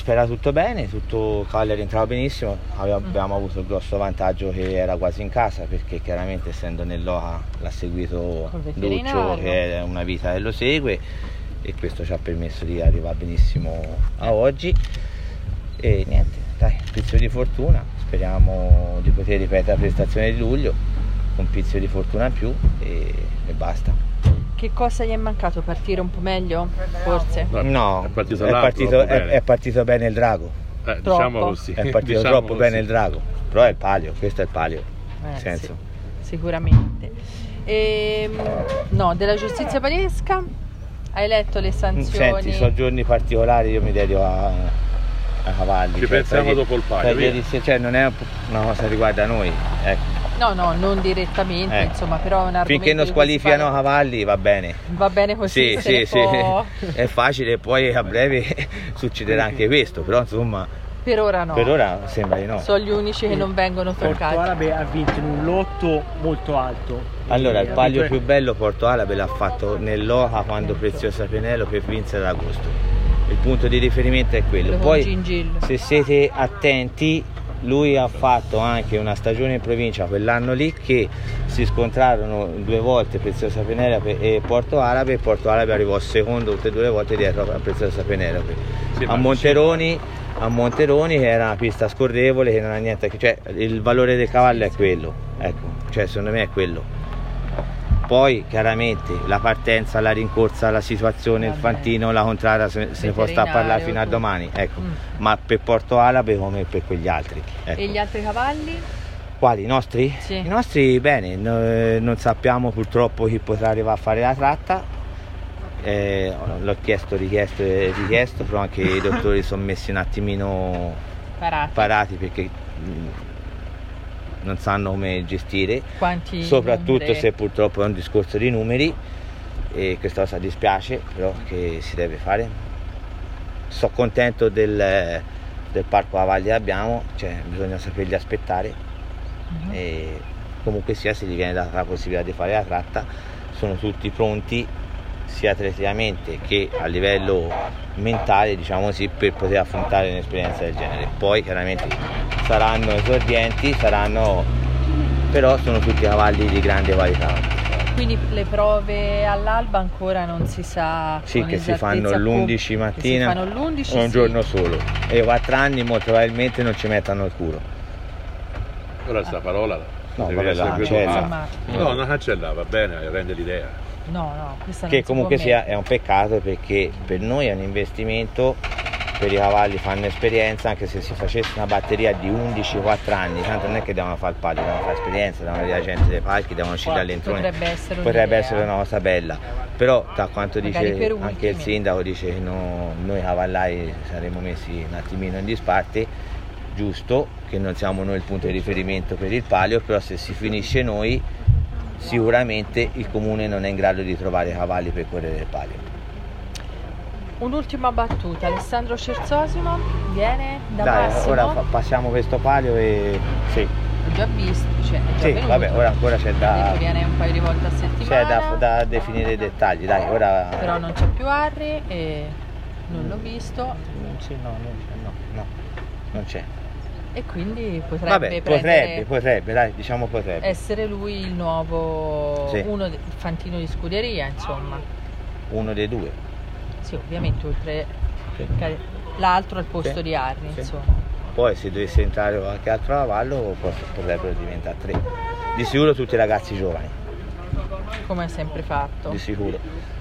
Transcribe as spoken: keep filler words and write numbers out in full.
spera tutto bene, tutto, il cavallo è rientrato benissimo, abbiamo, mm. abbiamo avuto il grosso vantaggio che era quasi in casa, perché chiaramente essendo nell'Oca l'ha seguito Duccio, che è una vita che lo segue, e questo ci ha permesso di arrivare benissimo a oggi. E niente, dai, un pizzico di fortuna, speriamo di poter ripetere la prestazione di luglio, un pizzico di fortuna in più e, e basta. Che cosa gli è mancato? Partire un po' meglio? Forse? No, è partito, è là, partito, è, bene. è partito bene il drago. Eh, diciamo così. È partito diciamo troppo così. bene il drago, però è il palio, questo è il palio. Eh, senso. Sì, sicuramente. E, no, della giustizia palesca hai letto le sanzioni? Senti, sono giorni particolari, io mi dedico a, a cavalli. Ci cioè, pensiamo dopo il palio. Di, cioè, non è una cosa che riguarda noi, ecco. No, no, non direttamente, eh. insomma, però è un argomento. Finché non squalificano cavalli va bene. Va bene così. Sì, sì, sì. Può... È facile, poi a breve succederà anche questo, però insomma. Per ora no. Per ora sembra di no. Sono gli unici che non vengono toccati. Porto Alabe ha vinto in un lotto molto alto. Allora, il palio più bello Porto Alabe l'ha fatto nell'Oca quando Preziosa Penelope vinse ad agosto. Il punto di riferimento è quello. Poi, se siete attenti, lui ha fatto anche una stagione in provincia quell'anno lì che si scontrarono due volte Preziosa Penelope e Porto Alabe, e Porto Alabe arrivò secondo tutte e due le volte dietro a Preziosa Penelope. Sì, a Monteroni, a Monteroni, che era una pista scorrevole, che non ha niente, cioè il valore del cavallo è quello, ecco, cioè secondo me è quello. Poi chiaramente la partenza, la rincorsa, la situazione, il fantino, la contraria, se, se ne può stare a parlare fino a domani, ecco. Mm. Ma per Porto Alabe come per quegli altri. Ecco. E gli altri cavalli? Quali? I nostri? Sì. I nostri bene, no, non sappiamo purtroppo chi potrà arrivare a fare la tratta, eh, l'ho chiesto, richiesto e richiesto, però anche i dottori sono messi un attimino parati, parati perché mh, non sanno come gestire. Quanti soprattutto numeri? Se purtroppo è un discorso di numeri, e questa cosa dispiace, però che si deve fare. Sono contento del, del parco cavalli che abbiamo, cioè bisogna saperli aspettare. Uh-huh. E comunque sia, se gli viene data la possibilità di fare la tratta, sono tutti pronti sia atleticamente che a livello mentale, diciamo così, per poter affrontare un'esperienza del genere. Poi chiaramente saranno esordienti, saranno, però sono tutti cavalli di grande qualità. Quindi le prove all'alba ancora non si sa. Sì, che si fanno l'undici mattina, si fanno l'undici, un sì. giorno solo, e quattro anni molto probabilmente non ci mettono il curo. Ora sta parola no, deve vabbè, essere cancella. No, non cancella, va bene, rende l'idea. No, no, questa non che si comunque può sia, è un peccato, perché per noi è un investimento, per i cavalli fanno esperienza, anche se si facesse una batteria di undici quattro anni, tanto non è che devono fare il palio, devono fare esperienza, devono vedere la gente dei palchi, devono uscire all'entrone. Potrebbe essere, potrebbe essere una cosa bella, però da quanto magari dice anche il sindaco, dice che no, noi cavallai saremmo messi un attimino in disparte, giusto, che non siamo noi il punto di riferimento per il palio, però se si finisce noi sicuramente il comune non è in grado di trovare cavalli per correre il palio. Un'ultima battuta, Alessandro Cersosimo viene da Dai, Massimo. ora fa, passiamo questo palio e sì. L'ho già visto, cioè, è già sì, venuto. vabbè, ora ancora c'è da. Viene un paio di volte a settimana. C'è da, da definire i dettagli, dai, ora. Però non c'è più Harry e non l'ho visto. Non c'è, no, no, no, no, non c'è. E quindi potrebbe Vabbè, potrebbe, potrebbe, dai, diciamo potrebbe. essere lui il nuovo, sì. uno il fantino di scuderia, insomma. Uno dei due. Sì, ovviamente, oltre sì. l'altro al posto sì. di Harry, sì. insomma. Poi se dovesse entrare qualche altro cavallo potrebbero diventare tre. Di sicuro tutti ragazzi giovani. Come hai sempre fatto. Di sicuro.